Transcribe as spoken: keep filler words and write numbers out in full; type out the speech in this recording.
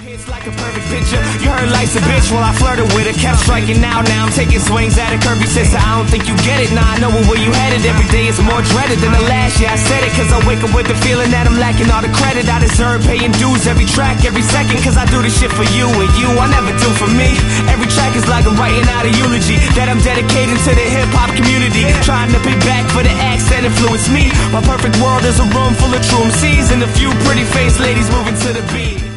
It's like a perfect picture. You heard life's a bitch while I flirted with her. Kept striking out, now I'm taking swings at a curvy sister. I don't think you get it, now I know where you headed. Every day is more dreaded than the last year I said it. Cause I wake up with the feeling that I'm lacking all the credit. I deserve paying dues every track, every second. Cause I do this shit for you and you, I never do for me. Every track is like I'm writing out a eulogy that I'm dedicating to the hip hop community. Trying to pay back for the acts that influence me. My perfect world is a room full of true M Cs and a few pretty faced ladies moving to the beat.